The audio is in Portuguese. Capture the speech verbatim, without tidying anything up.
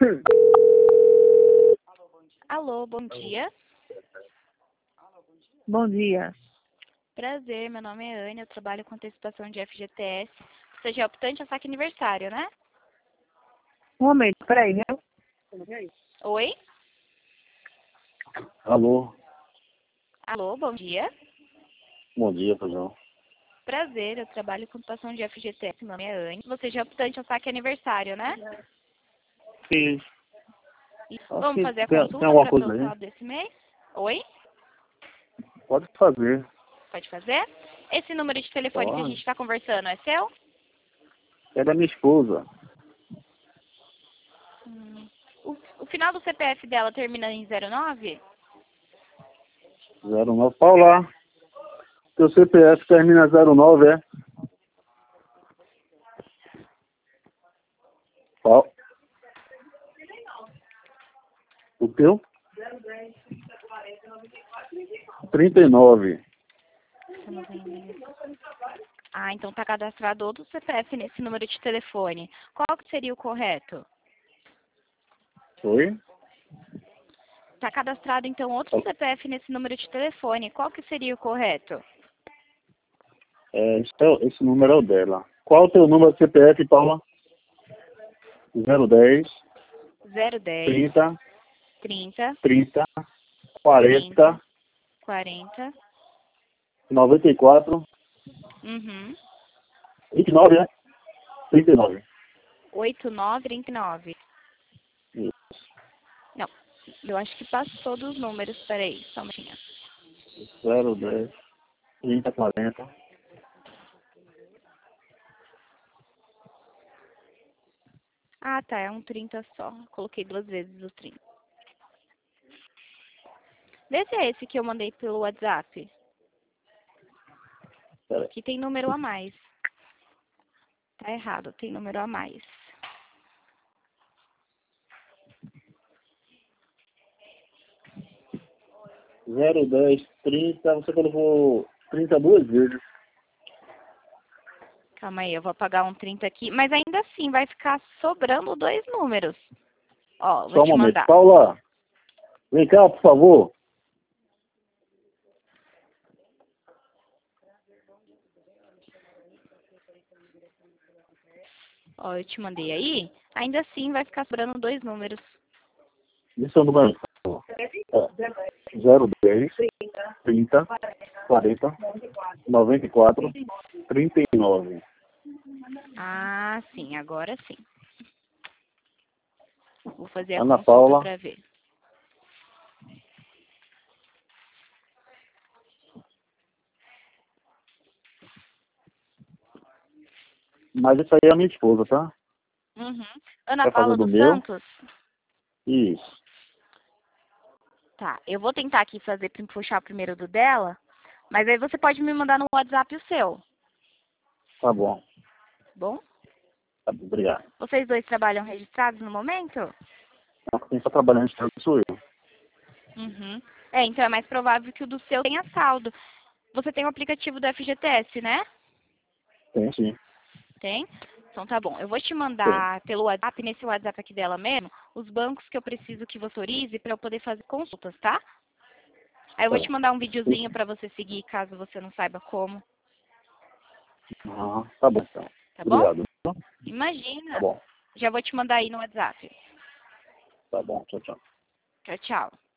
Alô, bom dia. Bom dia. Prazer, meu nome é Ana, eu trabalho com antecipação de F G T S. Você já é optante a saque aniversário, né? Um momento, peraí, né? Oi? Alô, Alô, bom dia. bom dia, Pajão. Prazer, eu trabalho com antecipação de F G T S, meu nome é Ana. Você já é optante a saque aniversário, né? Sim. E Acho vamos que fazer a tem, consulta tem alguma para ver coisa o aí? saldo desse mês? Oi? Pode fazer. Pode fazer? Esse número de telefone que a gente Pode. está conversando é seu? É da minha esposa. Hum. O, o final do C P F dela termina em zero nove? zero nove. Paula, teu C P F termina zero nove, é? Qual? O teu? trinta e nove. Eu não tenho endereço. Ah, então está cadastrado outro C P F nesse número de telefone. Qual que seria o correto? Oi? Está cadastrado então outro C P F nesse número de telefone. Qual que seria o correto? É, esse, é, esse número é o dela. Qual o teu número de C P F, Paula? zero dez, zero dez, trinta, trinta, trinta, trinta, quarenta, quarenta. noventa e quatro, Uhum. vinte e nove, é? trinta e nove. oito nove trinta e nove. Isso. Não, eu acho que passou dos números. Peraí, só um minutinho. zero dez, trinta, quarenta. Ah, tá, é um trinta só. Coloquei duas vezes o trinta. Vê se é esse que eu mandei pelo WhatsApp. Pera aí. Que tem número a mais. Tá errado, tem número a mais. zero dez, trinta, você colocou trinta duas vezes. Calma aí, eu vou apagar um trinta aqui. Mas ainda assim, vai ficar sobrando dois números. Ó, vou Só um te momento. mandar. Paula, vem cá, por favor. Ó, eu te mandei aí. Ainda assim, vai ficar sobrando dois números. Esse é o número. É. zero dez, trinta, quarenta, noventa e quatro, trinta e nove. Ah, sim, agora sim. Vou fazer a Ana consulta Paula. pra ver. Mas isso aí é a minha esposa, tá? Uhum. Ana Vai fazer Paula do dos meu? Santos? Isso. Tá, eu vou tentar aqui fazer, puxar primeiro do dela. Mas aí você pode me mandar no WhatsApp o seu, Tá bom. tá bom? Tá bom, obrigado. Vocês dois trabalham registrados no momento? Não, quem está trabalhando isso sou eu. Uhum. É, então é mais provável que o do seu tenha saldo. Você tem o aplicativo do F G T S, né? Tem sim. Tem? Então tá bom. Eu vou te Tem. mandar pelo WhatsApp, nesse WhatsApp aqui dela mesmo, os bancos que eu preciso que você autorize para eu poder fazer consultas, tá? Aí eu vou Tá. te mandar um videozinho para você seguir, caso você não saiba como, Ah, tá bom, então. tá bom? Obrigado. Tá Imagina. bom. Já vou te mandar aí no WhatsApp. Tá bom. Tchau, tchau. Tchau, tchau.